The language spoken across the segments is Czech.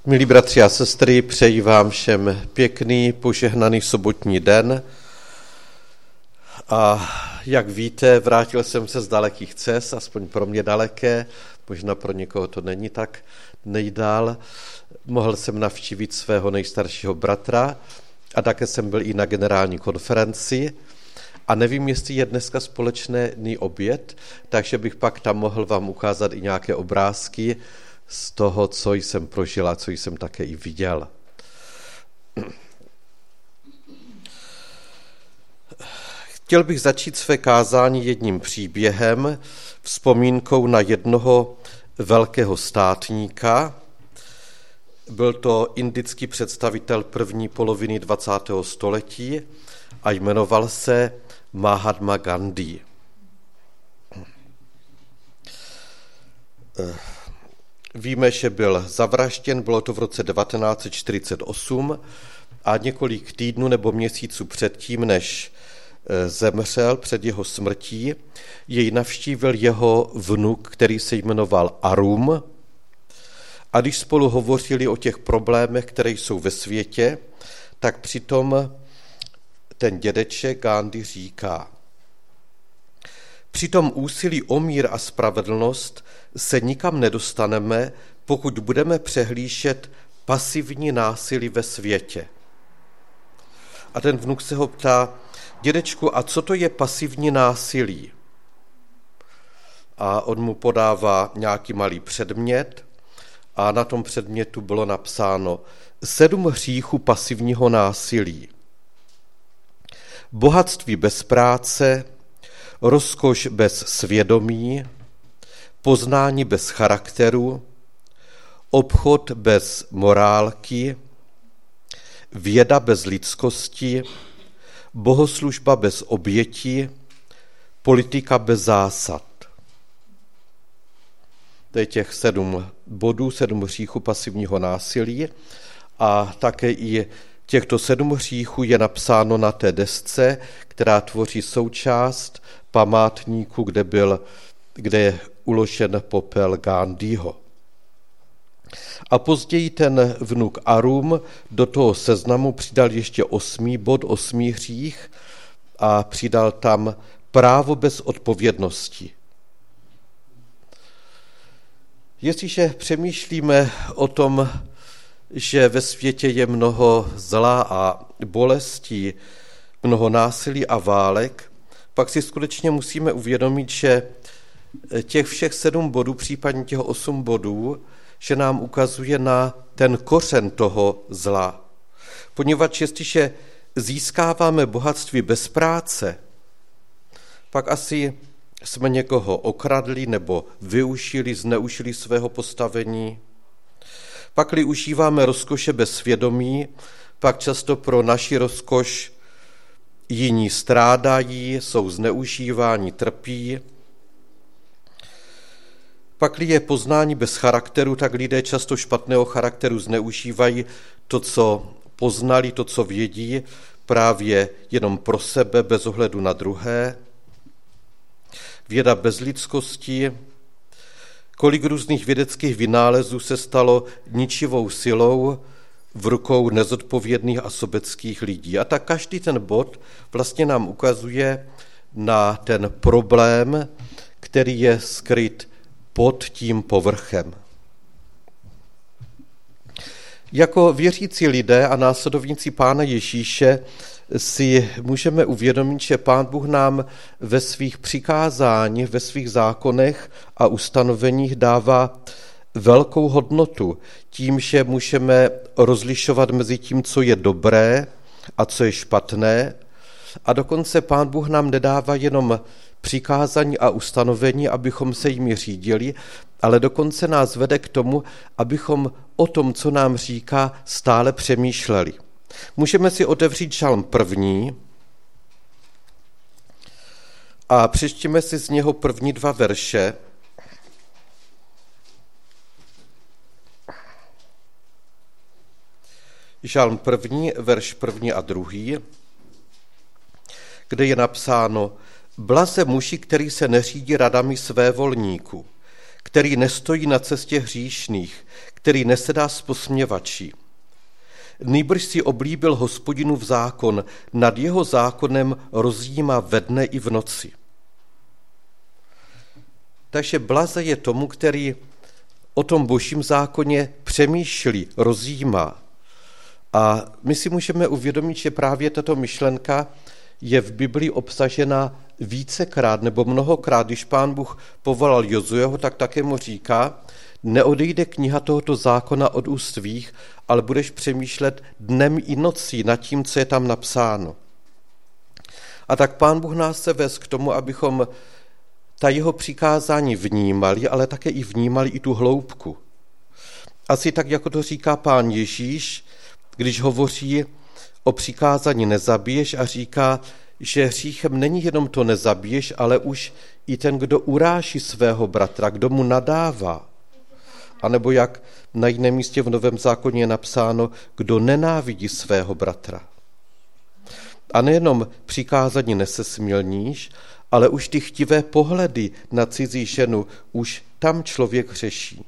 Milí bratři a sestry, přeji vám všem pěkný, požehnaný sobotní den. A jak víte, vrátil jsem se z dalekých cest, aspoň pro mě daleké, možná pro někoho to není tak nejdál. Mohl jsem navštívit svého nejstaršího bratra a také jsem byl i na generální konferenci. A nevím, jestli je dneska společný oběd, takže bych pak tam mohl vám ukázat i nějaké obrázky z toho, co jsem prožil a co jsem také i viděl. Chtěl bych začít své kázání jedním příběhem, vzpomínkou na jednoho velkého státníka. Byl to indický představitel první poloviny 20. století a jmenoval se Mahatma Gandhi. Víme, že byl zavražděn, bylo to v roce 1948 a několik týdnů nebo měsíců předtím, než zemřel, před jeho smrtí, jej navštívil jeho vnuk, který se jmenoval Arum. A když spolu hovořili o těch problémech, které jsou ve světě, tak přitom ten dědeček Gandhi říká: při tom úsilí o mír a spravedlnost se nikam nedostaneme, pokud budeme přehlížet pasivní násilí ve světě. A ten vnuk se ho ptá: dědečku, a co to je pasivní násilí? A on mu podává nějaký malý předmět a na tom předmětu bylo napsáno 7 hříchů pasivního násilí. Bohatství bez práce, rozkoš bez svědomí, poznání bez charakteru, obchod bez morálky, věda bez lidskosti, bohoslužba bez oběti, politika bez zásad. To je těch 7 bodů, 7 hříchů pasivního násilí a také i těchto 7 hříchů je napsáno na té desce, která tvoří součást památníku, kde je uložen popel Gandhiho. A později ten vnuk Arum do toho seznamu přidal ještě 8. bod, 8. hřích a přidal tam právo bez odpovědnosti. Jestliže přemýšlíme o tom, že ve světě je mnoho zla a bolestí, mnoho násilí a válek, pak si skutečně musíme uvědomit, že těch všech 7 bodů, případně těch 8 bodů, že nám ukazuje na ten kořen toho zla. Poněvadž jestliže získáváme bohatství bez práce, pak asi jsme někoho okradli nebo využili, zneužili svého postavení. Pakli užíváme rozkoše bez svědomí, pak často pro naši rozkoš jiní strádají, jsou zneužíváni, trpí. Pakli je poznání bez charakteru, tak lidé často špatného charakteru zneužívají to, co poznali, to, co vědí, právě jenom pro sebe, bez ohledu na druhé. Věda bez lidskosti. Kolik různých vědeckých vynálezů se stalo ničivou silou v rukou nezodpovědných a sobeckých lidí. A tak každý ten bod vlastně nám ukazuje na ten problém, který je skryt pod tím povrchem. Jako věřící lidé a následovníci Pána Ježíše si můžeme uvědomit, že Pán Bůh nám ve svých přikázáních, ve svých zákonech a ustanoveních dává velkou hodnotu tím, že můžeme rozlišovat mezi tím, co je dobré a co je špatné. A dokonce Pán Bůh nám nedává jenom přikázání a ustanovení, abychom se jimi řídili, ale dokonce nás vede k tomu, abychom o tom, co nám říká, stále přemýšleli. Můžeme si otevřít Žalm 1. a přečtěme si z něho první 2 verše. Žalm 1, verš 1 a 2, kde je napsáno: Blaze muži, který se neřídí radami svévolníků, který nestojí na cestě hříšných, který nesedá s posměvačí. Nýbrž si oblíbil Hospodinův zákon, nad jeho zákonem rozjímá ve dne i v noci. Takže blaze je tomu, který o tom božím zákoně přemýšlí, rozjímá. A my si můžeme uvědomit, že právě tato myšlenka je v Biblii obsažena vícekrát nebo mnohokrát. Když Pán Bůh povolal Jozueho, tak také mu říká, neodejde kniha tohoto zákona od úst tvých, ale budeš přemýšlet dnem i nocí nad tím, co je tam napsáno. A tak Pán Bůh nás chce vést k tomu, abychom ta jeho přikázání vnímali, ale také i vnímali i tu hloubku. Asi tak, jako to říká Pán Ježíš, když hovoří o přikázání nezabiješ a říká, že hříchem není jenom to nezabiješ, ale už i ten, kdo uráží svého bratra, kdo mu nadává. A nebo jak na jiném místě v Novém zákoně je napsáno, kdo nenávidí svého bratra. A nejenom přikázání nesesmilníš, ale už ty chtivé pohledy na cizí ženu, už tam člověk hřeší.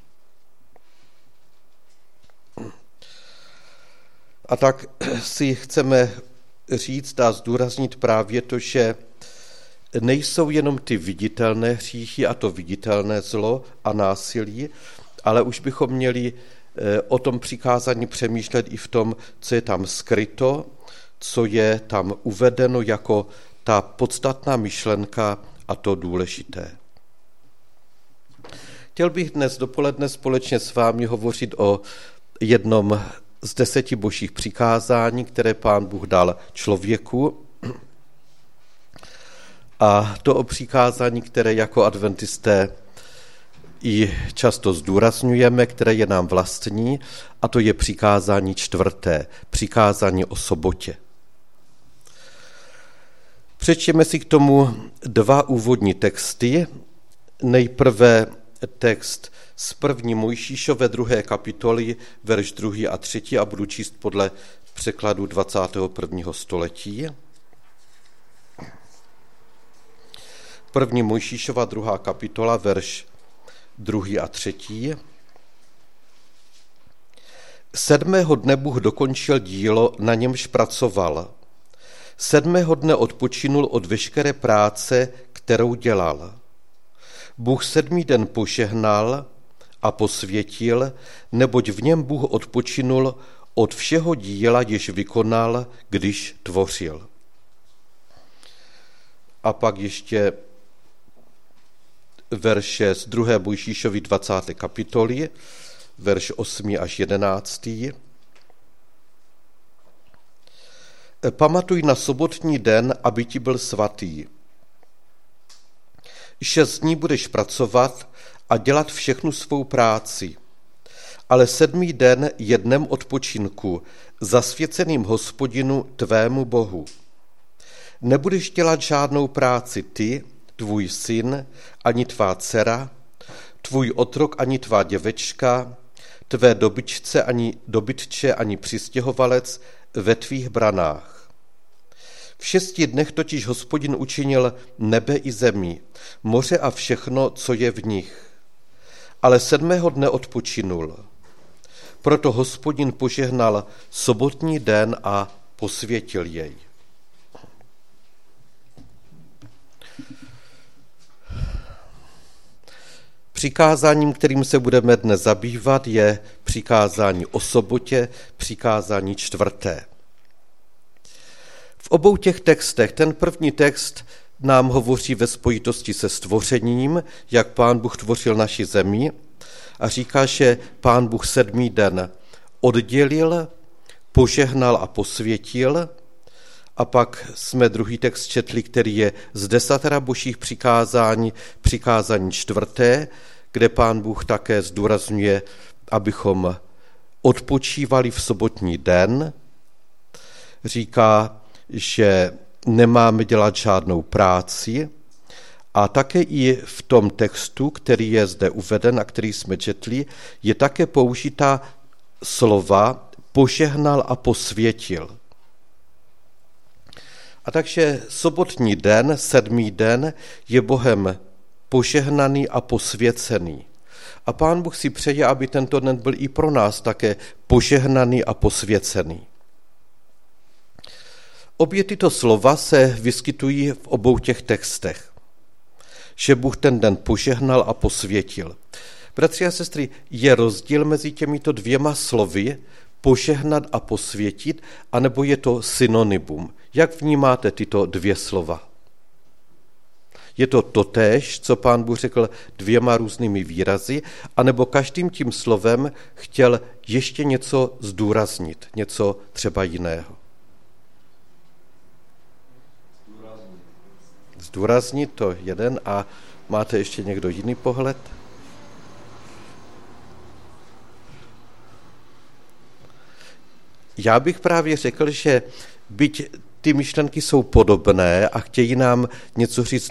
A tak si chceme říct a zdůraznit právě to, že nejsou jenom ty viditelné hříchy a to viditelné zlo a násilí, ale už bychom měli o tom přikázání přemýšlet i v tom, co je tam skryto, co je tam uvedeno jako ta podstatná myšlenka a to důležité. Chtěl bych dnes dopoledne společně s vámi hovořit o jednom z 10 božích přikázání, které Pán Bůh dal člověku. A to o přikázání, které jako adventisté i často zdůrazňujeme, které je nám vlastní, a to je přikázání 4., přikázání o sobotě. Přečtěme si k tomu 2 úvodní texty. Nejprve text z 1. Mojžíšové 2. kapitoly, verš 2. a 3. a budu číst podle překladu 21. století. 1. Mojžíšova 2. kapitola, verš 2. a 3. 7. dne Bůh dokončil dílo, na němž pracoval. 7. dne odpočinul od veškeré práce, kterou dělal. Bůh 7. den požehnal a posvětil, neboť v něm Bůh odpočinul od všeho díla, jež vykonal, když tvořil. A pak ještě verše z 2. Mojžíšovy 20. kapitoly, verš 8. až 11. Pamatuj na sobotní den, aby ti byl svatý. 6 dní budeš pracovat a dělat všechnu svou práci, ale 7. den je dnem odpočinku, zasvěceným Hospodinu tvému Bohu. Nebudeš dělat žádnou práci ty, tvůj syn, ani tvá dcera, tvůj otrok, ani tvá děvečka, tvé dobyčce, ani dobytče, ani přistěhovalec ve tvých branách. V 6 dnech totiž Hospodin učinil nebe i zemi, moře a všechno, co je v nich. Ale 7. dne odpočinul. Proto Hospodin požehnal sobotní den a posvětil jej. Přikázáním, kterým se budeme dnes zabývat, je přikázání o sobotě, přikázání 4. V obou těch textech, ten první text nám hovoří ve spojitosti se stvořením, jak Pán Bůh tvořil naši zemi a říká, že Pán Bůh 7. den oddělil, požehnal a posvětil. A pak jsme druhý text četli, který je z 10 božích přikázání, přikázání 4., kde Pán Bůh také zdůrazňuje, abychom odpočívali v sobotní den. Říká, že nemáme dělat žádnou práci a také i v tom textu, který je zde uveden a který jsme četli, je také použita slova požehnal a posvětil. A takže sobotní den, 7. den, je Bohem požehnaný a posvěcený. A Pán Bůh si přeje, aby tento den byl i pro nás také požehnaný a posvěcený. Obě tyto slova se vyskytují v obou těch textech, že Bůh ten den požehnal a posvětil. Bratři a sestry, je rozdíl mezi těmito dvěma slovy, požehnat a posvětit, anebo je to synonymum? Jak vnímáte tyto dvě slova? Je to totéž, co Pán Bůh řekl dvěma různými výrazy, anebo každým tím slovem chtěl ještě něco zdůraznit, něco třeba jiného? Zdůraznit to jeden a máte ještě někdo jiný pohled? Já bych právě řekl, že byť ty myšlenky jsou podobné a chtějí nám něco říct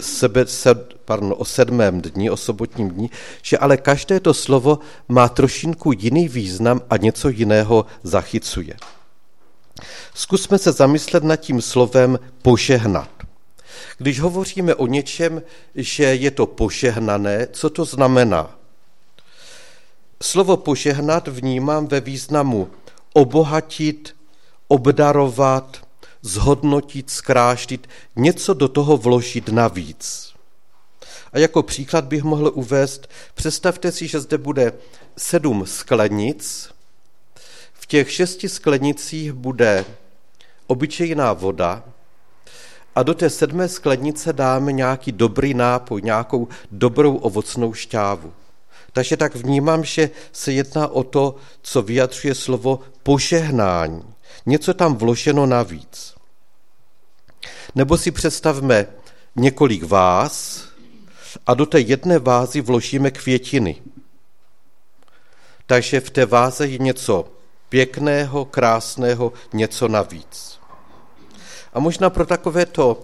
o 7. dni, o sobotním dni, že ale každé to slovo má trošinku jiný význam a něco jiného zachycuje. Zkusme se zamyslet nad tím slovem požehnat. Když hovoříme o něčem, že je to požehnané, co to znamená? Slovo požehnat vnímám ve významu obohatit, obdarovat, zhodnotit, zkrášlit, něco do toho vložit navíc. A jako příklad bych mohl uvést, představte si, že zde bude 7 sklenic, v těch 6 sklenicích bude obyčejná voda a do té 7. sklenice dáme nějaký dobrý nápoj, nějakou dobrou ovocnou šťávu. Takže tak vnímám, že se jedná o to, co vyjadřuje slovo požehnání. Něco tam vloženo navíc. Nebo si představme několik váz a do té jedné vázy vložíme květiny. Takže v té váze je něco pěkného, krásného, něco navíc. A možná pro takovéto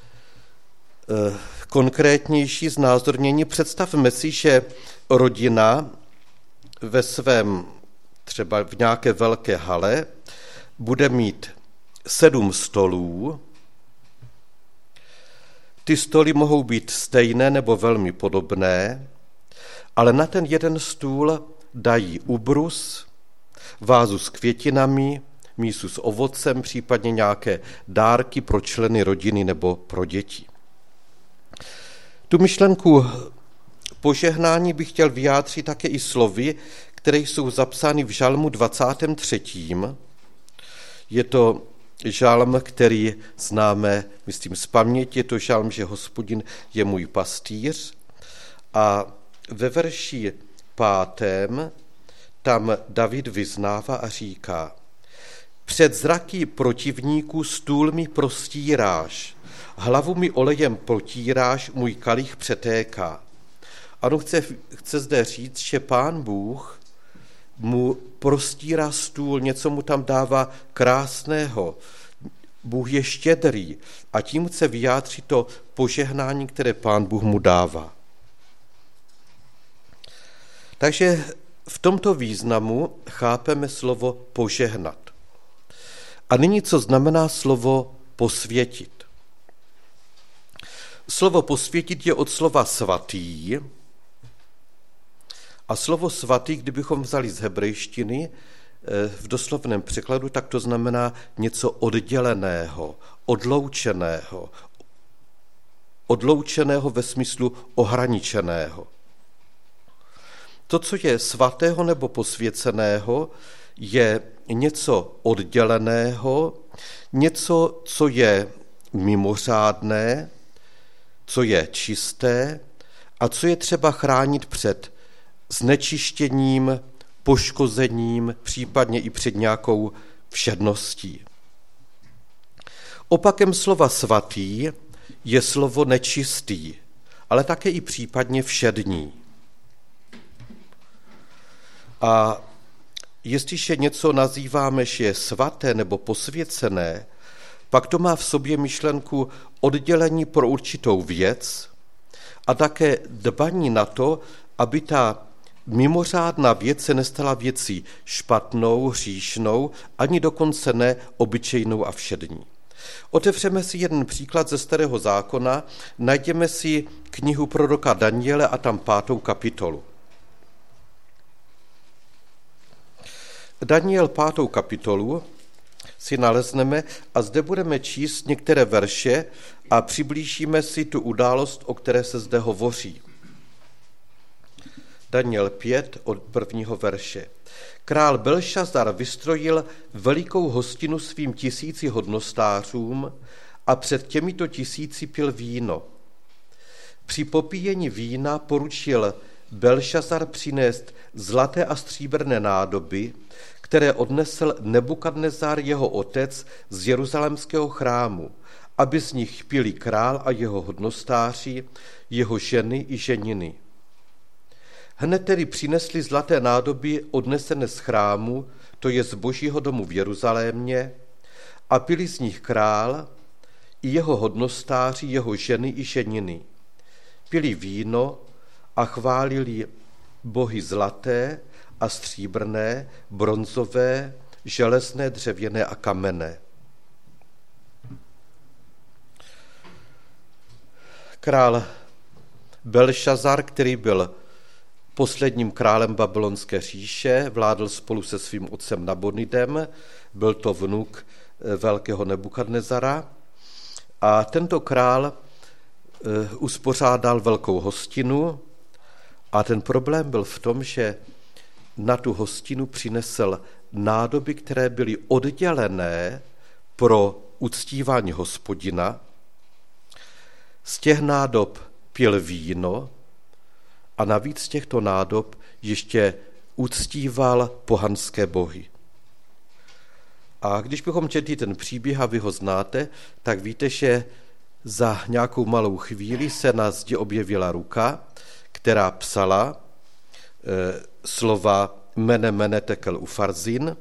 konkrétnější znázornění představme si, že rodina ve svém, třeba v nějaké velké hale, bude mít 7 stolů. Ty stoly mohou být stejné nebo velmi podobné, ale na ten jeden stůl dají ubrus, vázu s květinami, mísu s ovocem, případně nějaké dárky pro členy rodiny nebo pro děti. Tu myšlenku požehnání bych chtěl vyjádřit také i slovy, které jsou zapsány v žalmu 23. Je to žalm, který známe, myslím, z paměti, je to žalm, že Hospodin je můj pastýř. A ve verši 5. tam David vyznává a říká: před zraky protivníků stůl mi prostíráš, hlavu mi olejem protíráš, můj kalich přetéká. Ano, chce zde říct, že Pán Bůh mu prostírá stůl, něco mu tam dává krásného. Bůh je štědrý a tím chce vyjádřit to požehnání, které Pán Bůh mu dává. Takže v tomto významu chápeme slovo požehnat. A nyní, co znamená slovo posvětit? Slovo posvětit je od slova svatý. A slovo svatý, kdybychom vzali z hebrejštiny v doslovném překladu, tak to znamená něco odděleného, odloučeného. Odloučeného ve smyslu ohraničeného. To, co je svatého nebo posvěceného, je něco odděleného, něco, co je mimořádné, co je čisté a co je třeba chránit před znečištěním, poškozením, případně i před nějakou všedností. Opakem slova svatý je slovo nečistý, ale také i případně všední. A jestliže něco nazýváme, že je svaté nebo posvěcené, pak to má v sobě myšlenku oddělení pro určitou věc a také dbaní na to, aby ta mimořádná věc se nestala věcí špatnou, hříšnou, ani dokonce ne obyčejnou a všední. Otevřeme si jeden příklad ze Starého zákona, najdeme si knihu proroka Daniele a tam 5. kapitolu. Daniel 5. kapitolu si nalezneme a zde budeme číst některé verše a přiblížíme si tu událost, o které se zde hovoří. Daniel 5 od 1. verše. Král Belšazar vystrojil velikou hostinu svým 1000 hodnostářům a před těmito 1000 pil víno. Při popíjení vína poručil Belšazar přinést zlaté a stříbrné nádoby, které odnesl Nebukadnezar jeho otec z jeruzalémského chrámu, aby z nich pili král a jeho hodnostáři, jeho ženy i ženiny. Hned tedy přinesli zlaté nádoby odnesené z chrámu, to je z Božího domu v Jeruzalémě, a pili z nich král i jeho hodnostáři, jeho ženy i ženiny. Pili víno a chválili bohy zlaté a stříbrné, bronzové, železné, dřevěné a kamenné. Král Belšazar, který byl posledním králem babylonské říše, vládl spolu se svým otcem Nabonidem, byl to vnuk velkého Nebukadnezara, a tento král uspořádal velkou hostinu a ten problém byl v tom, že na tu hostinu přinesl nádoby, které byly oddělené pro uctívání Hospodina. Z těch nádob pil víno a navíc z těchto nádob ještě uctíval pohanské bohy. A když bychom četli ten příběh a vy ho znáte, tak víte, že za nějakou malou chvíli se na zdi objevila ruka, která psala slova mene mene tekel ufarzin,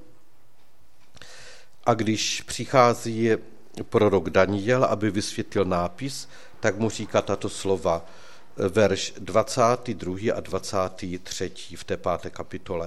a když přichází prorok Daniel, aby vysvětlil nápis, tak mu říká tato slova, verš 22. a 23. v té 5. kapitole.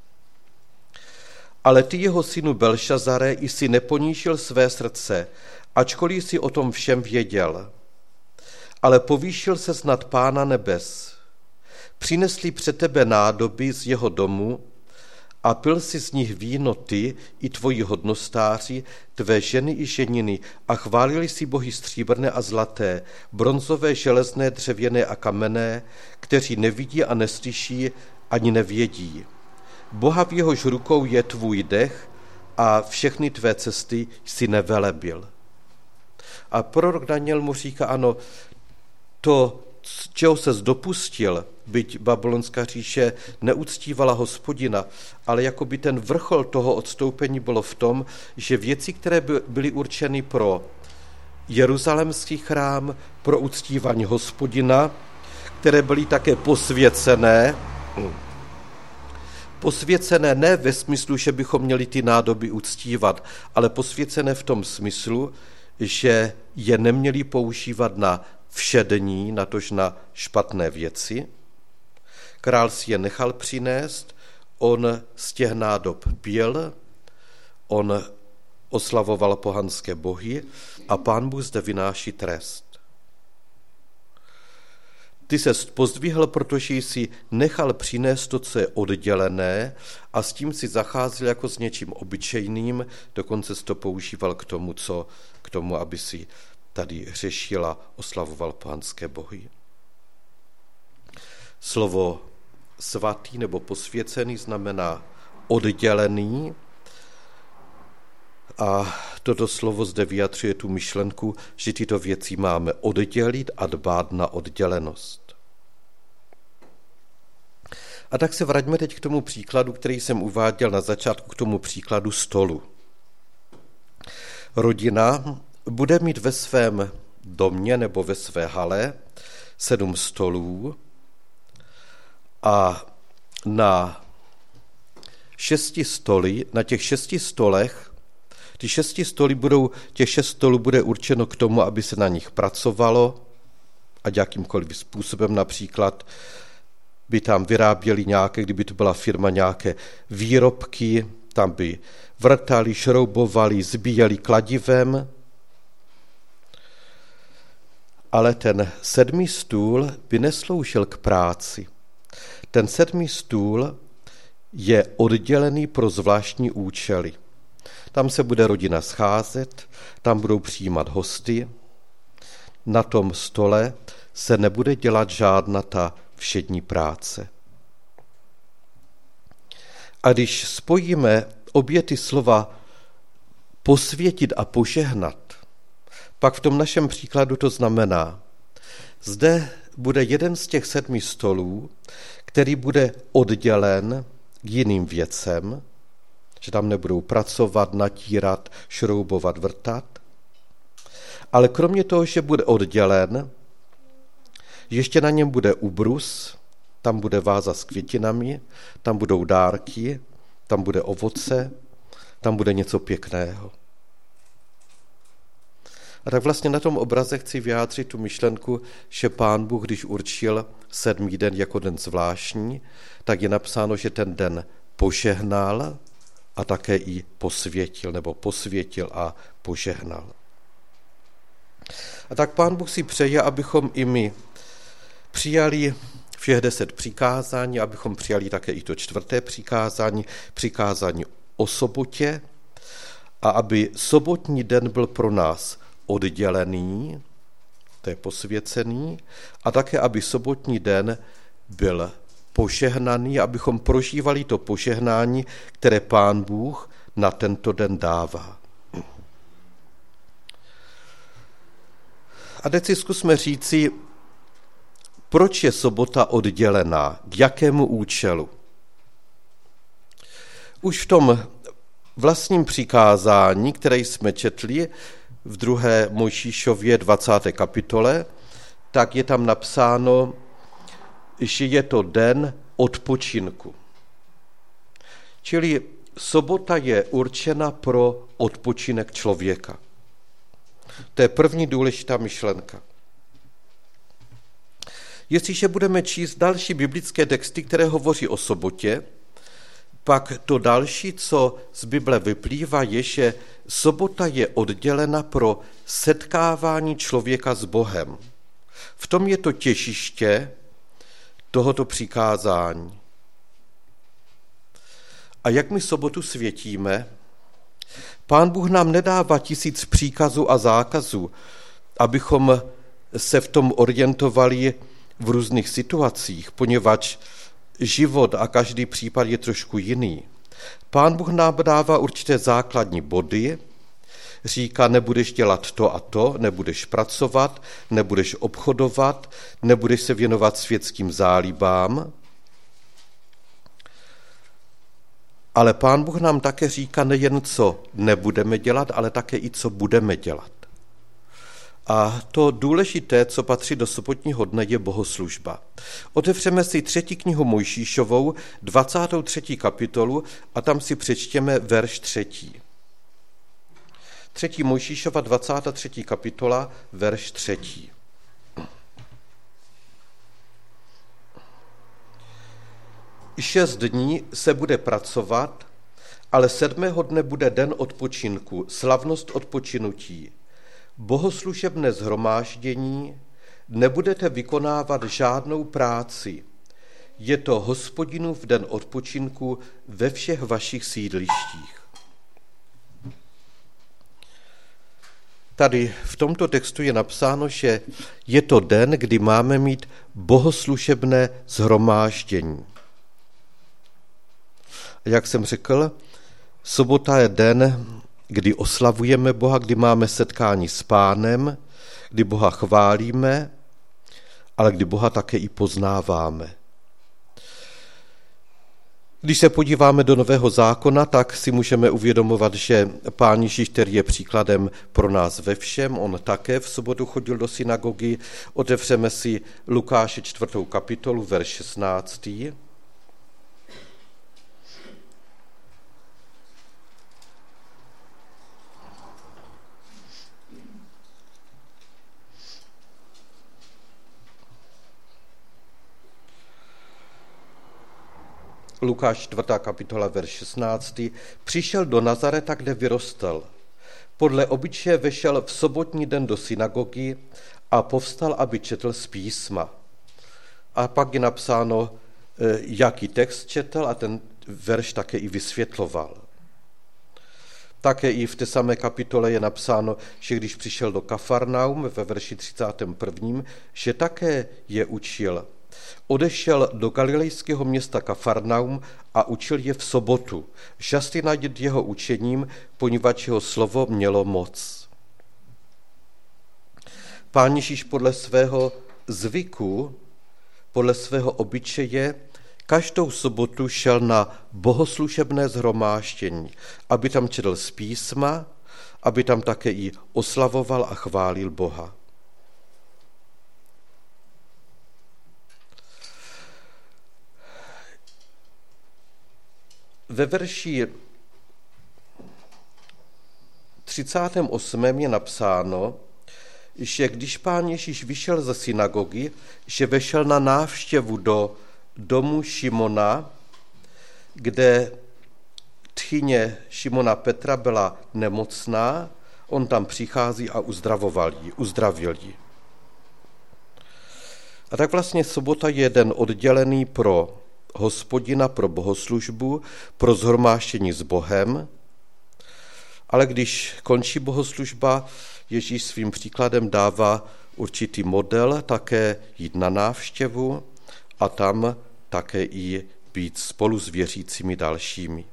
Ale ty, jeho synu Belšazare, jsi neponížil své srdce, ačkoliv jsi o tom všem věděl, ale povýšil ses nad Pána nebes. Přinesli před tebe nádoby z jeho domu a pil si z nich víno ty i tvoji hodnostáři, tvé ženy i ženiny, a chválili si bohy stříbrné a zlaté, bronzové, železné, dřevěné a kamenné, kteří nevidí a neslyší ani nevědí. Boha, v jehož rukou je tvůj dech a všechny tvé cesty jsi nevelebil. A prorok Daniel mu říká, ano, to, čeho ses dopustil, byť babylonská říše neuctívala Hospodina, ale jakoby ten vrchol toho odstoupení bylo v tom, že věci, které byly určeny pro jeruzalémský chrám, pro uctívání Hospodina, které byly také posvěcené ne ve smyslu, že bychom měli ty nádoby uctívat, ale posvěcené v tom smyslu, že je neměli používat na všední, natož na špatné věci. Král si je nechal přinést, on z těch nádob pil, on oslavoval pohanské bohy a Pán Bůh zde vynáší trest. Ty ses pozdvihl, protože jsi nechal přinést to, co je oddělené, a s tím si zacházel jako s něčím obyčejným, dokonce jsi to používal k tomu, aby si tady řešil a oslavoval pohanské bohy. Slovo svatý nebo posvěcený znamená oddělený, a toto slovo zde vyjadřuje tu myšlenku, že tyto věci máme oddělit a dbát na oddělenost. A tak se vraťme teď k tomu příkladu, který jsem uváděl na začátku, k tomu příkladu stolu. Rodina bude mít ve svém domě nebo ve své hale 7 stolů a na těch 6 stolech, těch 6 stolů bude určeno k tomu, aby se na nich pracovalo, a jakýmkoliv způsobem, například by tam vyráběli kdyby to byla firma, nějaké výrobky, tam by vrtali, šroubovali, zbíjeli kladivem. Ale ten 7. stůl by nesloužil k práci. Ten 7. stůl je oddělený pro zvláštní účely. Tam se bude rodina scházet, tam budou přijímat hosty. Na tom stole se nebude dělat žádná ta všední práce. A když spojíme obě ty slova posvětit a požehnat, pak v tom našem příkladu to znamená, zde bude jeden z těch 7 stolů, který bude oddělen k jiným věcem, že tam nebudou pracovat, natírat, šroubovat, vrtat. Ale kromě toho, že bude oddělen, ještě na něm bude ubrus, tam bude váza s květinami, tam budou dárky, tam bude ovoce, tam bude něco pěkného. A tak vlastně na tom obraze chci vyjádřit tu myšlenku, že Pán Bůh, když určil 7. den jako den zvláštní, tak je napsáno, že ten den požehnal a také i posvětil, nebo posvětil a požehnal. A tak Pán Bůh si přeje, abychom i my přijali všech 10 přikázání, abychom přijali také i to 4. přikázání o sobotě, a aby sobotní den byl pro nás oddělený, to je posvěcený, a také, aby sobotní den byl požehnaný, abychom prožívali to požehnání, které Pán Bůh na tento den dává. A teď si zkusme říci, proč je sobota oddělená, k jakému účelu. Už v tom vlastním přikázání, které jsme četli v 2. Mojžíšově 20. kapitole, tak je tam napsáno, že je to den odpočinku. Čili sobota je určena pro odpočinek člověka. To je první důležitá myšlenka. Jestliže budeme číst další biblické texty, které hovoří o sobotě, pak to další, co z Bible vyplývá, je, že sobota je oddělena pro setkávání člověka s Bohem. V tom je to těžiště tohoto přikázání. A jak my sobotu světíme? Pán Bůh nám nedává 1000 příkazů a zákazů, abychom se v tom orientovali v různých situacích, poněvadž život a každý případ je trošku jiný. Pán Bůh nám dává určité základní body, říká, nebudeš dělat to a to, nebudeš pracovat, nebudeš obchodovat, nebudeš se věnovat světským zálibám. Ale Pán Bůh nám také říká nejen, co nebudeme dělat, ale také i co budeme dělat. A to důležité, co patří do sobotního dne, je bohoslužba. Otevřeme si 3. knihu Mojžíšovou, 23. kapitolu, a tam si přečtěme verš 3. 3. Mojžíšova, 23. kapitola, verš 3. Šest dní se bude pracovat, ale 7. dne bude den odpočinku, slavnost odpočinutí, bohoslužebné shromáždění, nebudete vykonávat žádnou práci. Je to Hospodinův den odpočinku ve všech vašich sídlištích. Tady v tomto textu je napsáno, že je to den, kdy máme mít bohoslužebné shromáždění. Jak jsem řekl, sobota je den, kdy oslavujeme Boha, kdy máme setkání s Pánem, kdy Boha chválíme, ale kdy Boha také i poznáváme. Když se podíváme do Nového zákona, tak si můžeme uvědomovat, že Pán Ježíš, který je příkladem pro nás ve všem, on také v sobotu chodil do synagogy. Otevřeme si Lukáše 4. kapitolu, verš 16. Lukáš 4. kapitola, verš 16. Přišel do Nazareta, kde vyrostl. Podle obyčeje vešel v sobotní den do synagogy a povstal, aby četl z písma. A pak je napsáno, jaký text četl, a ten verš také i vysvětloval. Také i v té samé kapitole je napsáno, že když přišel do Kafarnaum ve verši 31., že také je učil. Odešel do galilejského města Kafarnaum a učil je v sobotu. Žasli nad jeho učením, poněvadž jeho slovo mělo moc. Pán Ježíš podle svého zvyku, podle svého obyčeje, každou sobotu šel na bohoslužebné shromáždění, aby tam četl z písma, aby tam také i oslavoval a chválil Boha. Ve verši 38. je napsáno, že když Pán Ježíš vyšel ze synagogy, že vešel na návštěvu do domu Šimona, kde tchyně Šimona Petra byla nemocná, on tam přichází a uzdravil ji. A tak vlastně sobota je den oddělený pro Hospodina, pro bohoslužbu, pro shromáždění s Bohem, ale když končí bohoslužba, Ježíš svým příkladem dává určitý model také jít na návštěvu a tam také i být spolu s věřícími dalšími.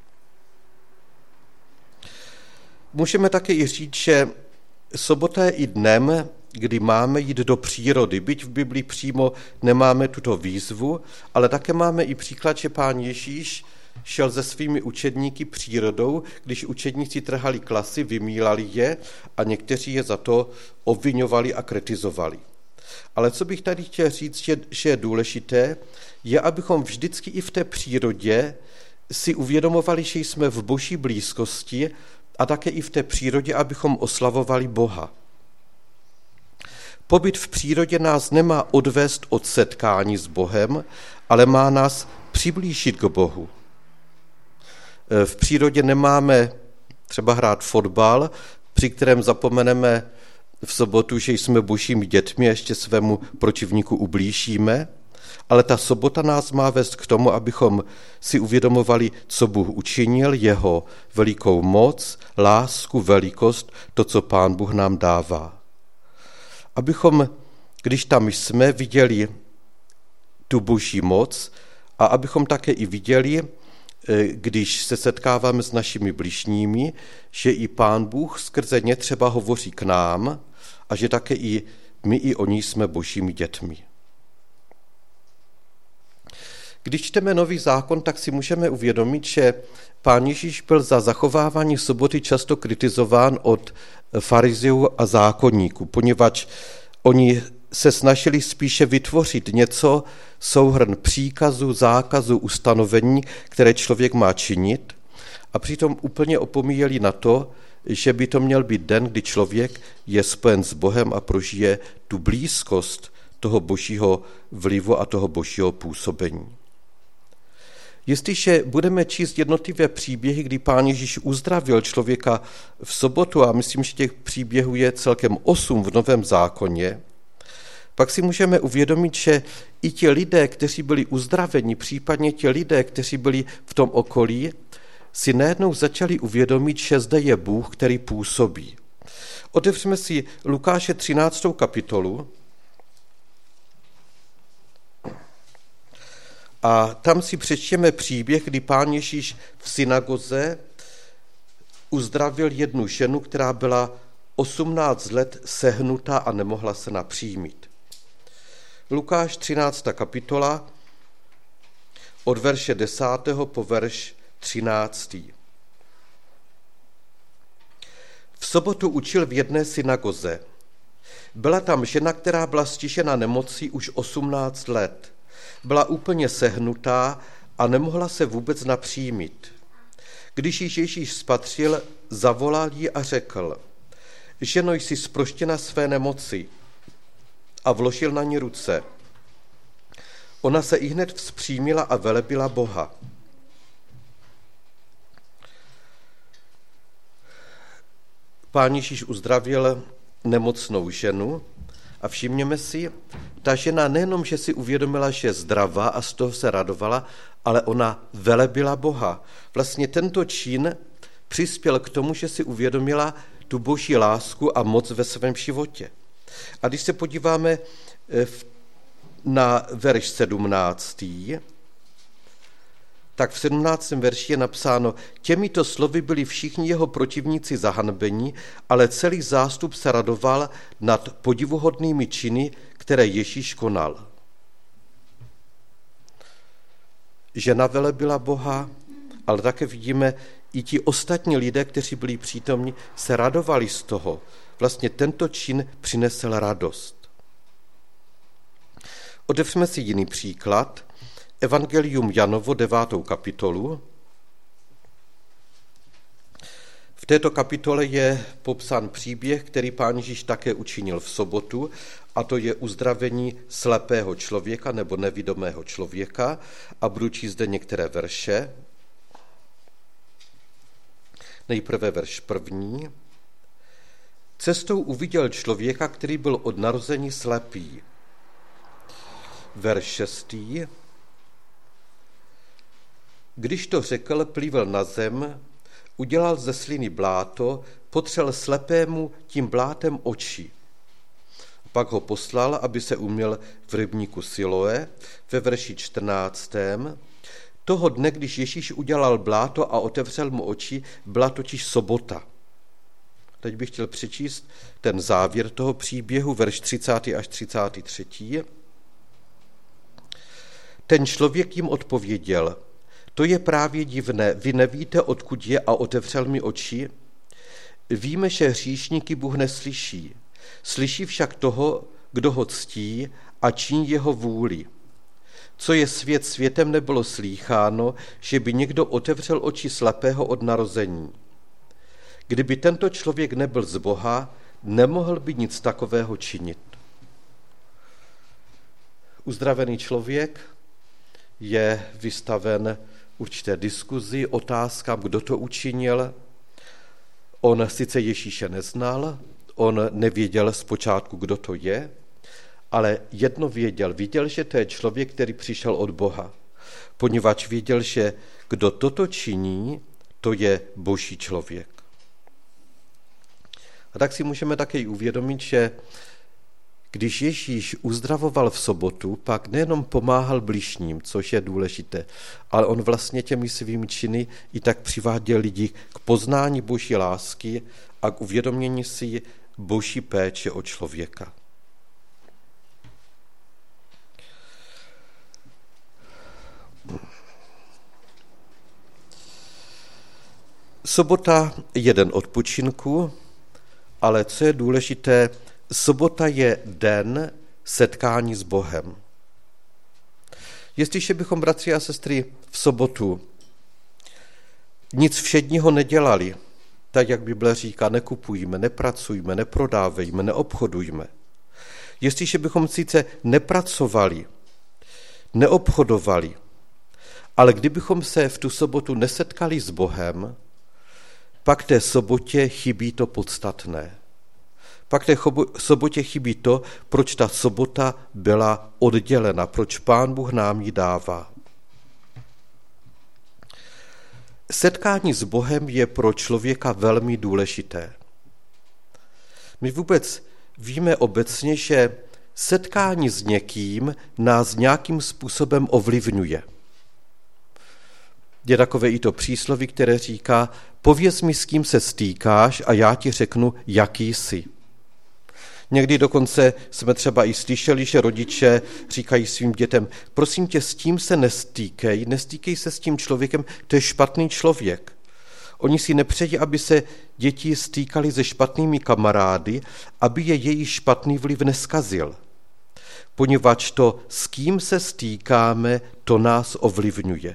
Můžeme také i říct, že sobota je i dnem, kdy máme jít do přírody. Byť v Biblii přímo nemáme tuto výzvu, ale také máme i příklad, že Pán Ježíš šel se svými učedníky přírodou, když učedníci trhali klasy, vymýlali je a někteří je za to obviňovali a kritizovali. Ale co bych tady chtěl říct, že je důležité, je, abychom vždycky i v té přírodě si uvědomovali, že jsme v Boží blízkosti a také i v té přírodě, abychom oslavovali Boha. Pobyt v přírodě nás nemá odvést od setkání s Bohem, ale má nás přiblížit k Bohu. V přírodě nemáme třeba hrát fotbal, při kterém zapomeneme v sobotu, že jsme božími dětmi a ještě svému protivníku ublížíme, ale ta sobota nás má vést k tomu, abychom si uvědomovali, co Bůh učinil, jeho velikou moc, lásku, velikost, to, co Pán Bůh nám dává. Abychom, když tam jsme, viděli tu boží moc a abychom také i viděli, když se setkáváme s našimi bližními, že i Pán Bůh skrze ně třeba hovoří k nám a že také i my i oni jsme božími dětmi. Když čteme Nový zákon, tak si můžeme uvědomit, že Pán Ježíš byl za zachovávání soboty často kritizován od farizeů a zákonníků, poněvadž oni se snažili spíše vytvořit něco, souhrn příkazů, zákazů, ustanovení, které člověk má činit, a přitom úplně opomíjeli na to, že by to měl být den, kdy člověk je spojen s Bohem a prožije tu blízkost toho božího vlivu a toho božího působení. Jestliže budeme číst jednotlivé příběhy, kdy Pán Ježíš uzdravil člověka v sobotu, a myslím, že těch příběhů je celkem 8 v Novém zákoně, pak si můžeme uvědomit, že i ti lidé, kteří byli uzdraveni, případně ti lidé, kteří byli v tom okolí, si najednou začali uvědomit, že zde je Bůh, který působí. Otevřeme si Lukáše 13. kapitolu a tam si přečtěme příběh, kdy Pán Ježíš v synagoze uzdravil jednu ženu, která byla 18 let sehnutá a nemohla se napřímit. Lukáš 13. kapitola od verše 10. po verš 13. V sobotu učil v jedné synagoze. Byla tam žena, která byla stižena nemocí už 18 let. Byla úplně sehnutá a nemohla se vůbec napřímit. Když ji Ježíš spatřil, zavolal ji a řekl: Ženo, jsi zproštěna své nemoci, a vložil na ní ruce. Ona se ihned vzpřímila a velebila Boha. Pán Ježíš uzdravil nemocnou ženu A všimněme si, ta žena nejenom, že si uvědomila, že je zdravá a z toho se radovala, ale ona velebila Boha. Vlastně tento čin přispěl k tomu, že si uvědomila tu boží lásku a moc ve svém životě. A když se podíváme na verš 17., tak v 17. verši je napsáno: těmito slovy byli všichni jeho protivníci zahanbeni, ale celý zástup se radoval nad podivuhodnými činy, které Ježíš konal. Žena velebila Boha, ale také vidíme, i ti ostatní lidé, kteří byli přítomní, se radovali z toho. Vlastně tento čin přinesl radost. Otevřeme si jiný příklad. Evangelium Janovo, 9. kapitolu. V této kapitole je popsán příběh, který Pán Ježíš také učinil v sobotu, a to je uzdravení slepého člověka nebo nevidomého člověka. A budu číst zde některé verše. Nejprve verš 1. Cestou uviděl člověka, který byl od narození slepý. Verš 6. Když to řekl, plível na zem, udělal ze sliny bláto, potřel slepému tím blátem oči. Pak ho poslal, aby se umyl v rybníku Siloé, ve verši 14. Toho dne, když Ježíš udělal bláto a otevřel mu oči, byla totiž sobota. Teď bych chtěl přečíst ten závěr toho příběhu, verš 30. až 33. Ten člověk jim odpověděl: to je právě divné, vy nevíte, odkud je, a otevřel mi oči? Víme, že hříšníky Bůh neslyší. Slyší však toho, kdo ho ctí a činí jeho vůli. Co je svět světem, nebylo slýcháno, že by někdo otevřel oči slepého od narození. Kdyby tento člověk nebyl z Boha, nemohl by nic takového činit. Uzdravený člověk je vystaven určité diskuzi, otázkám, kdo to učinil. On sice Ježíše neznal, on nevěděl zpočátku, kdo to je, ale jedno věděl, že to je člověk, který přišel od Boha, poněvadž věděl, že kdo toto činí, to je boží člověk. A tak si můžeme také uvědomit, že když Ježíš uzdravoval v sobotu, pak nejenom pomáhal bližním, což je důležité, ale on vlastně těmi svými činy i tak přiváděl lidi k poznání boží lásky a k uvědomění si boží péče o člověka. Sobota je den odpočinku, ale co je důležité, sobota je den setkání s Bohem. Jestliže bychom, bratři a sestry, v sobotu nic všedního nedělali, tak jak Bible říká, nekupujme, nepracujme, neprodávejme, neobchodujme. Jestliže bychom sice nepracovali, neobchodovali, ale kdybychom se v tu sobotu nesetkali s Bohem, pak té sobotě chybí to podstatné. Pak té sobotě chybí to, proč ta sobota byla oddělena, proč Pán Bůh nám ji dává. Setkání s Bohem je pro člověka velmi důležité. My vůbec víme obecně, že setkání s někým nás nějakým způsobem ovlivňuje. Je takové i to přísloví, které říká: pověz mi, s kým se stýkáš, a já ti řeknu, jaký jsi. Někdy dokonce jsme třeba i slyšeli, že rodiče říkají svým dětem: prosím tě, s tím se nestýkej se s tím člověkem, to je špatný člověk. Oni si nepřejí, aby se děti stýkali se špatnými kamarády, aby je jejich špatný vliv neskazil. Poněvadž to, s kým se stýkáme, to nás ovlivňuje.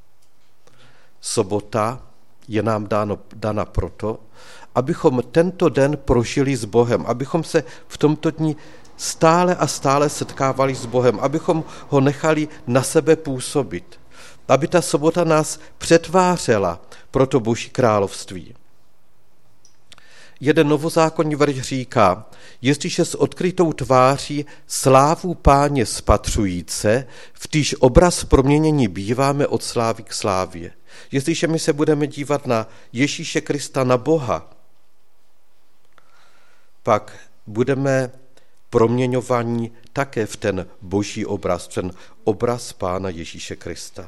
Sobota je nám dána proto, abychom tento den prožili s Bohem, abychom se v tomto dni stále a stále setkávali s Bohem, abychom ho nechali na sebe působit, aby ta sobota nás přetvářela pro to Boží království. jeden novozákonní verš říká, jestliže s odkrytou tváří slávu Páně spatřujíce, vtýž obraz proměnění býváme od slávy k slávě. Jestliže my se budeme dívat na Ježíše Krista, na Boha, pak budeme proměňovaní také v ten boží obraz, ten obraz Pána Ježíše Krista.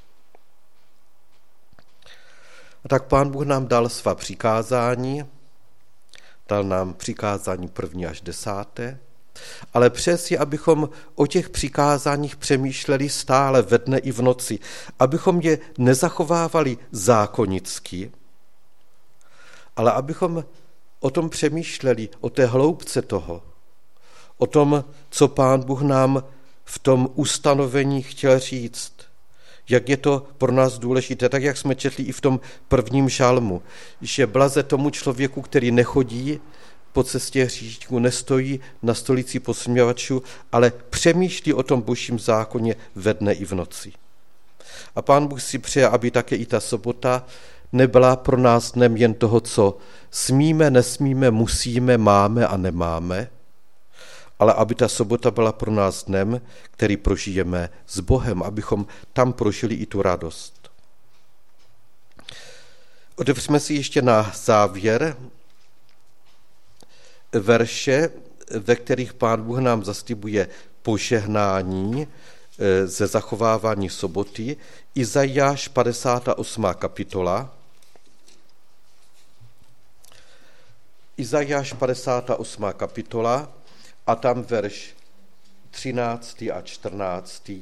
A tak Pán Bůh nám dal svá přikázání, dal nám přikázání 1. až 10., ale přeje si, abychom o těch přikázáních přemýšleli stále ve dne i v noci, abychom je nezachovávali zákonicky, ale abychom o tom přemýšleli, o té hloubce toho, o tom, co Pán Bůh nám v tom ustanovení chtěl říct, jak je to pro nás důležité, tak jak jsme četli i v tom 1. žalmu, že blaze tomu člověku, který nechodí po cestě hříšníků, nestojí na stolici posměvačů, ale přemýšlí o tom božím zákoně ve dne i v noci. A Pán Bůh si přeje, aby také i ta sobota nebyla pro nás dnem jen toho, co smíme, nesmíme, musíme, máme a nemáme, ale aby ta sobota byla pro nás dnem, který prožijeme s Bohem, abychom tam prožili i tu radost. Otevřeme si ještě na závěr verše, ve kterých Pán Bůh nám zaslibuje požehnání ze zachovávání soboty. Izajáš 58. kapitola. Izajáš 58. kapitola a tam verš 13. a 14.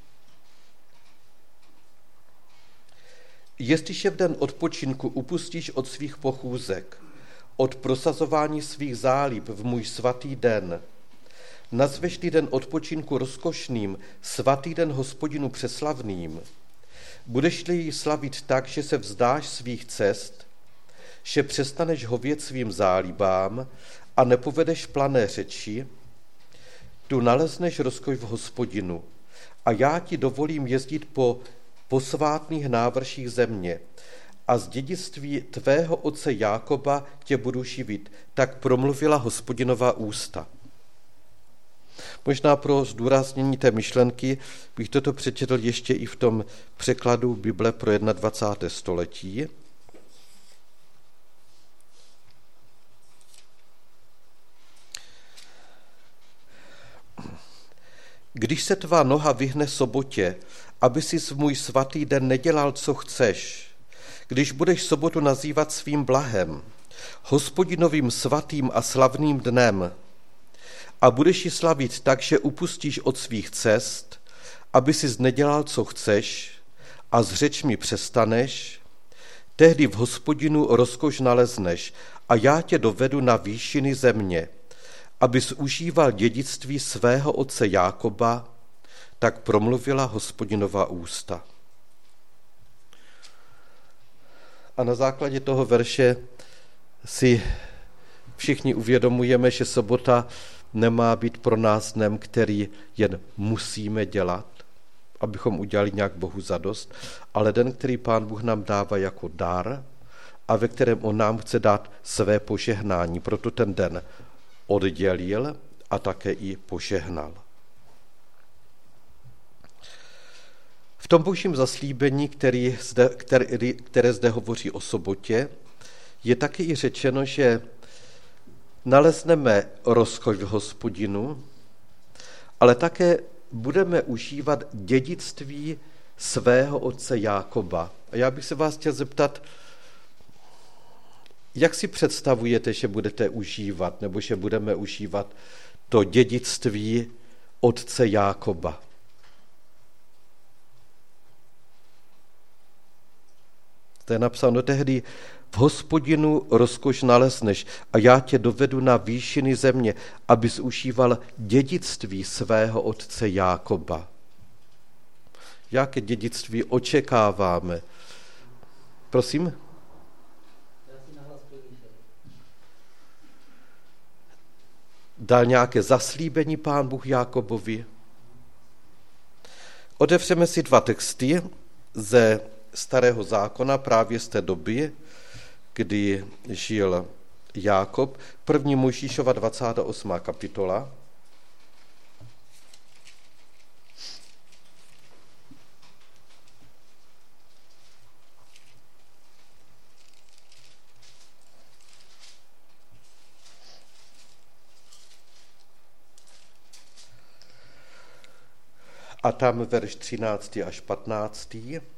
Jestliže v den odpočinku upustíš od svých pochůzek, od prosazování svých zálib v můj svatý den, nazveš-li den odpočinku rozkošným, svatý den Hospodinu přeslavným, budeš-li ji slavit tak, že se vzdáš svých cest, že přestaneš hovět svým zálibám a nepovedeš plané řeči, tu nalezneš rozkoš v Hospodinu a já ti dovolím jezdit po posvátných návrších země a z dědictví tvého otce Jákoba tě budu živit. Tak promluvila Hospodinova ústa. Možná pro zdůraznění té myšlenky bych toto přečetl ještě i v tom překladu Bible pro 21. století. Když se tvá noha vyhne sobotě, aby si v můj svatý den nedělal, co chceš, když budeš sobotu nazývat svým blahem, Hospodinovým svatým a slavným dnem, a budeš ji slavit tak, že upustíš od svých cest, aby si nedělal, co chceš, a s řečmi přestaneš, tehdy v Hospodinu rozkoš nalezneš a já tě dovedu na výšiny země, abys užíval dědictví svého otce Jákoba, tak promluvila Hospodinova ústa. A na základě toho verše si všichni uvědomujeme, že sobota nemá být pro nás dnem, který jen musíme dělat, abychom udělali nějak Bohu zadost, ale den, který Pán Bůh nám dává jako dar a ve kterém on nám chce dát své požehnání. Proto ten den oddělil a také i požehnal. V tom božím zaslíbení, které zde hovoří o sobotě, je taky i řečeno, že nalezneme rozkoš v Hospodinu, ale také budeme užívat dědictví svého otce Jákoba. A já bych se vás chtěl zeptat, jak si představujete, že budete užívat, nebo že budeme užívat to dědictví otce Jákoba? To je napsáno tehdy, v Hospodinu rozkoš nalezneš a já tě dovedu na výšiny země, abys užíval dědictví svého otce Jákoba. Jaké dědictví očekáváme? Prosím? Dal nějaké zaslíbení Pán Bůh Jákobovi? Otevřeme si 2 texty ze Starého zákona právě z té doby, kdy žil Jákob, 1. Mojžíšova 28. kapitola. A tam verš 13. až 15.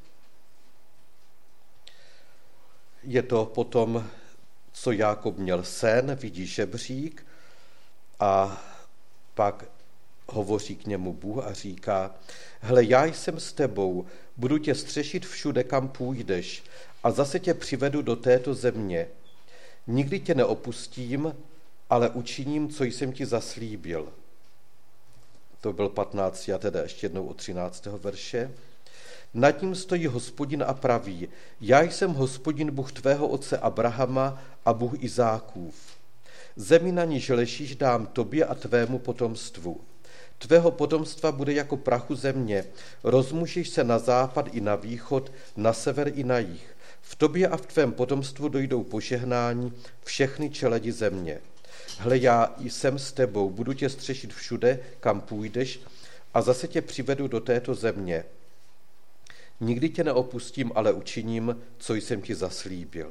Je to potom, co Jákob měl sen, vidí žebřík a pak hovoří k němu Bůh a říká: hle, já jsem s tebou, budu tě střešit všude, kam půjdeš, a zase tě přivedu do této země. Nikdy tě neopustím, ale učiním, co jsem ti zaslíbil. To byl 15. a teda ještě jednou od 13. verše. Nad ním stojí Hospodin a praví: já jsem Hospodin, Bůh tvého otce Abrahama a Bůh Izákův. Zemi, na níž ležíš, dám tobě a tvému potomstvu. Tvého potomstva bude jako prachu země, rozmnožíš se na západ i na východ, na sever i na jih. V tobě a v tvém potomstvu dojdou požehnání všechny čeledi země. Hle, já jsem s tebou, budu tě střešit všude, kam půjdeš, a zase tě přivedu do této země. Nikdy tě neopustím, ale učiním, co jsem ti zaslíbil.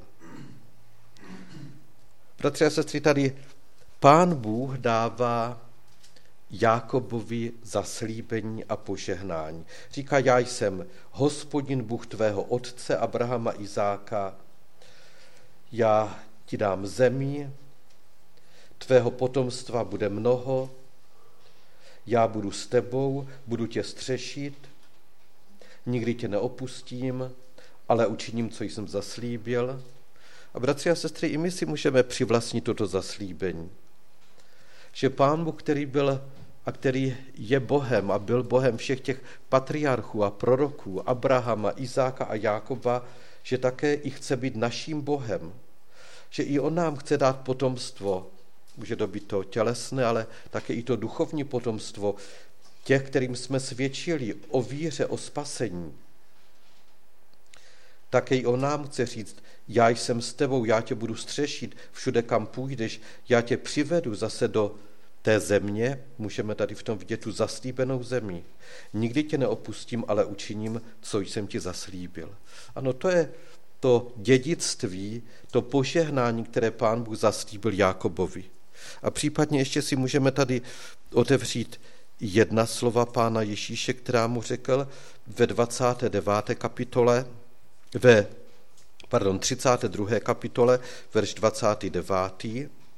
Bratři a sestry, tady Pán Bůh dává Jákobovi zaslíbení a požehnání. Říká: já jsem Hospodin, Bůh tvého otce Abrahama, Izáka, já ti dám zemi, tvého potomstva bude mnoho, já budu s tebou, budu tě střešit, nikdy tě neopustím, ale učiním, co jsem zaslíbil. A bratři a sestry, i my si můžeme přivlastnit toto zaslíbení. Že Pán Bůh, který byl a který je Bohem a byl Bohem všech těch patriarchů a proroků, Abrahama, Izáka a Jákoba, že také i chce být naším Bohem. Že i on nám chce dát potomstvo, může to být to tělesné, ale také i to duchovní potomstvo, těch, kterým jsme svědčili o víře, o spasení. Také i on nám chce říct: já jsem s tebou, já tě budu střešit všude, kam půjdeš, já tě přivedu zase do té země, můžeme tady v tom vidět tu zaslíbenou zemi. Nikdy tě neopustím, ale učiním, co jsem ti zaslíbil. Ano, to je to dědictví, to požehnání, které Pán Bůh zaslíbil Jákobovi. A případně ještě si můžeme tady otevřít jedna slova Pána Ježíše, která mu řekl ve 29. kapitole, 32. kapitole, verš 29.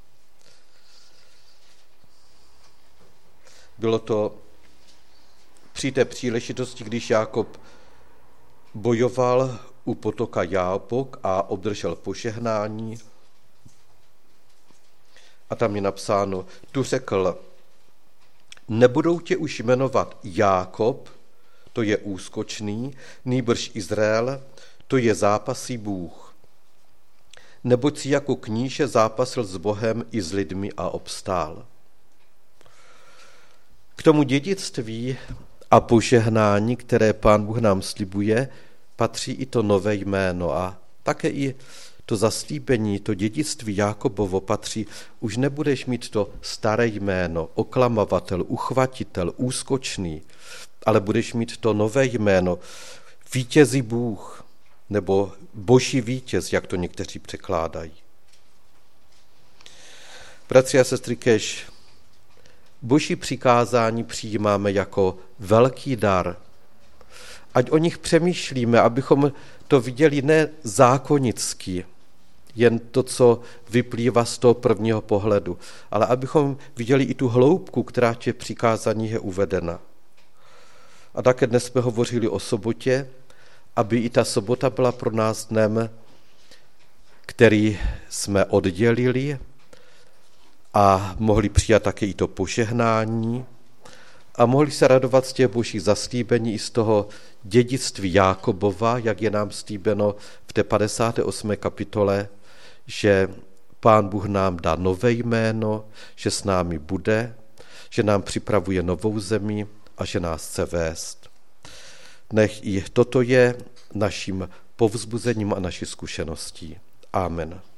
Bylo to při té příležitosti, když Jákob bojoval u potoka Jábok a obdržel požehnání. A tam je napsáno: tu řekl: nebudou tě už jmenovat Jákob, to je úskočný, nýbrž Izrael, to je zápasí Bůh. Neboť si jako kníže zápasil s Bohem i s lidmi a obstál. K tomu dědictví a požehnání, které Pán Bůh nám slibuje, patří i to nové jméno a také i to zaslíbení, to dědictví Jákobovo patří. Už nebudeš mít to staré jméno, oklamavatel, uchvatitel, úskočný, ale budeš mít to nové jméno, vítězí Bůh, nebo boží vítěz, jak to někteří překládají. Bratři a sestry, kéž boží přikázání přijímáme jako velký dar. Ať o nich přemýšlíme, abychom to viděli ne zákonicky, jen to, co vyplývá z toho prvního pohledu, ale abychom viděli i tu hloubku, která v těch přikázáních je uvedena. A také dnes jsme hovořili o sobotě, aby i ta sobota byla pro nás dnem, který jsme oddělili a mohli přijat také i to požehnání a mohli se radovat z těch božích zaslíbení i z toho dědictví Jákobova, jak je nám slíbeno v té 58. kapitole, že Pán Bůh nám dá nové jméno, že s námi bude, že nám připravuje novou zemi a že nás chce vést. Nech i toto je naším povzbuzením a naší zkušeností. Amen.